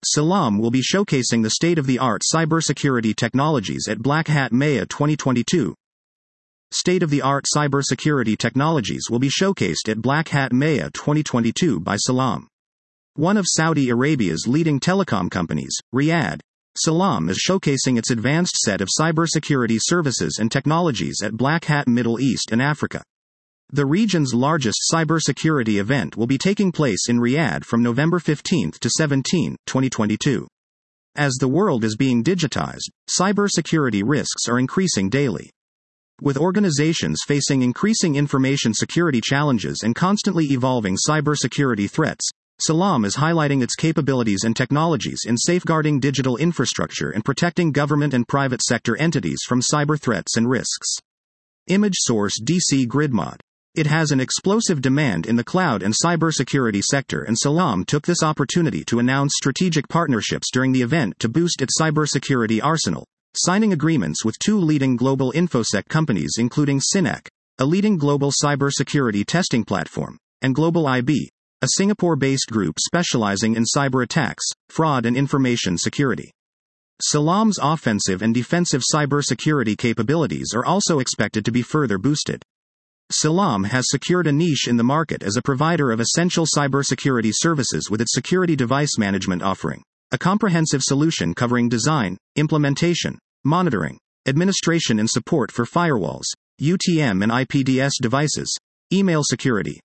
Salam will be showcasing the state-of-the-art cybersecurity technologies at Black Hat MEA 2022. State-of-the-art cybersecurity technologies will be showcased at Black Hat MEA 2022 by Salam. One of Saudi Arabia's leading telecom companies, Riyadh, Salam is showcasing its advanced set of cybersecurity services and technologies at Black Hat Middle East and Africa. The region's largest cybersecurity event will be taking place in Riyadh from November 15 to 17, 2022. As the world is being digitized, cybersecurity risks are increasing daily. With organizations facing increasing information security challenges and constantly evolving cybersecurity threats, Salam is highlighting its capabilities and technologies in safeguarding digital infrastructure and protecting government and private sector entities from cyber threats and risks. Image source DC GridMod. It has an explosive demand in the cloud and cybersecurity sector, and Salam took this opportunity to announce strategic partnerships during the event to boost its cybersecurity arsenal, signing agreements with two leading global InfoSec companies including Synack, a leading global cybersecurity testing platform, and Global IB, a Singapore-based group specializing in cyber attacks, fraud and information security. Salam's offensive and defensive cybersecurity capabilities are also expected to be further boosted. Salam has secured a niche in the market as a provider of essential cybersecurity services with its security device management offering, a comprehensive solution covering design, implementation, monitoring, administration and support for firewalls, UTM and IPDS devices, email security,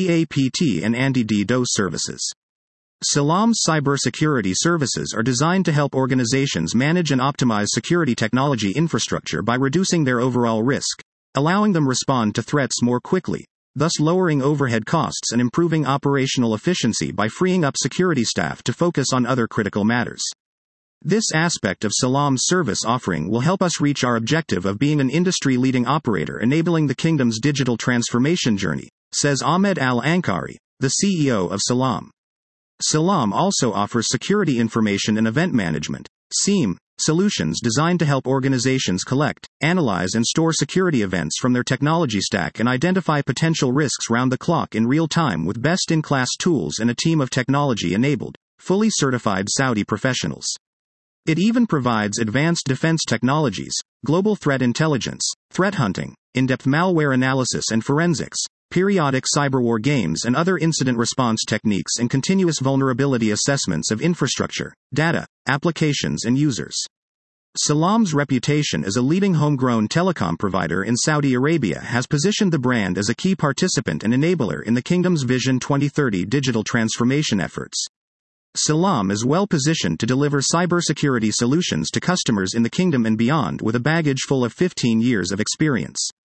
VAPT and anti-DDoS services. Salam's cybersecurity services are designed to help organizations manage and optimize security technology infrastructure by reducing their overall risk, allowing them to respond to threats more quickly, thus lowering overhead costs and improving operational efficiency by freeing up security staff to focus on other critical matters. This aspect of Salam's service offering will help us reach our objective of being an industry-leading operator enabling the kingdom's digital transformation journey, says Ahmed Al-Ankari, the CEO of Salam. Salam also offers security information and event management, SIEM, solutions designed to help organizations collect, analyze and store security events from their technology stack and identify potential risks round the clock in real time with best-in-class tools and a team of technology-enabled, fully certified Saudi professionals. It even provides advanced defense technologies, global threat intelligence, threat hunting, in-depth malware analysis and forensics, periodic cyberwar games and other incident response techniques and continuous vulnerability assessments of infrastructure, data, applications and users. Salam's reputation as a leading homegrown telecom provider in Saudi Arabia has positioned the brand as a key participant and enabler in the kingdom's Vision 2030 digital transformation efforts. Salam is well positioned to deliver cybersecurity solutions to customers in the kingdom and beyond with a baggage full of 15 years of experience.